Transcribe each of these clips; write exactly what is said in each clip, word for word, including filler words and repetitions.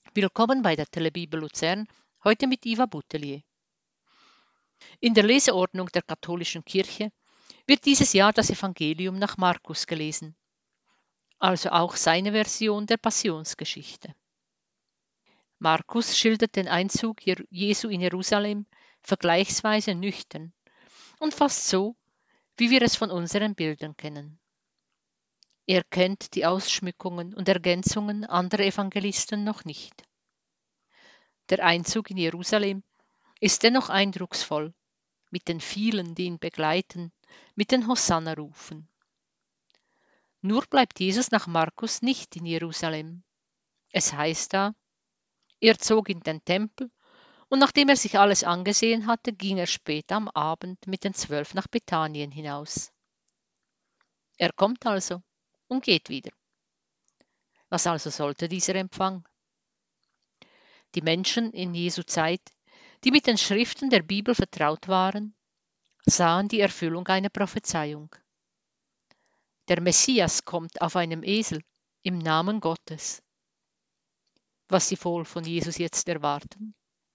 Willkommen bei der Telebibel Luzern, heute mit Iva Boutelier. In der Leseordnung der katholischen Kirche wird dieses Jahr das Evangelium nach Markus gelesen, also auch seine Version der Passionsgeschichte. Markus schildert den Einzug Jesu in Jerusalem vergleichsweise nüchtern und fast so, wie wir es von unseren Bildern kennen. Er kennt die Ausschmückungen und Ergänzungen anderer Evangelisten noch nicht. Der Einzug in Jerusalem ist dennoch eindrucksvoll, mit den vielen, die ihn begleiten, mit den Hosanna-Rufen. Nur bleibt Jesus nach Markus nicht in Jerusalem. Es heißt da, er zog in den Tempel und nachdem er sich alles angesehen hatte, ging er spät am Abend mit den Zwölf nach Bethanien hinaus. Er kommt also und geht wieder. Was also sollte dieser Empfang? Die Menschen in Jesu Zeit, die mit den Schriften der Bibel vertraut waren, sahen die Erfüllung einer Prophezeiung. Der Messias kommt auf einem Esel im Namen Gottes. Was sie wohl von Jesus jetzt erwarten?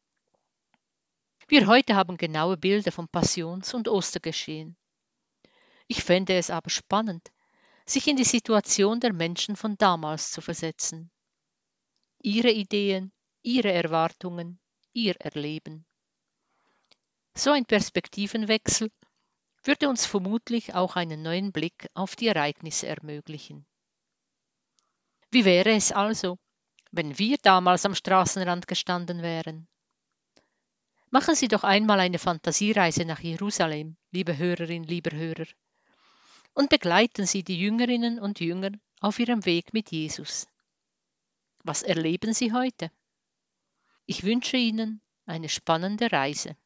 Wir heute haben genaue Bilder vom Passions- und Ostergeschehen. Ich fände es aber spannend, sich in die Situation der Menschen von damals zu versetzen. Ihre Ideen, ihre Erwartungen, ihr Erleben. So ein Perspektivenwechsel würde uns vermutlich auch einen neuen Blick auf die Ereignisse ermöglichen. Wie wäre es also, wenn wir damals am Straßenrand gestanden wären? Machen Sie doch einmal eine Fantasiereise nach Jerusalem, liebe Hörerin, lieber Hörer, und begleiten Sie die Jüngerinnen und Jünger auf ihrem Weg mit Jesus. Was erleben Sie heute? Ich wünsche Ihnen eine spannende Reise.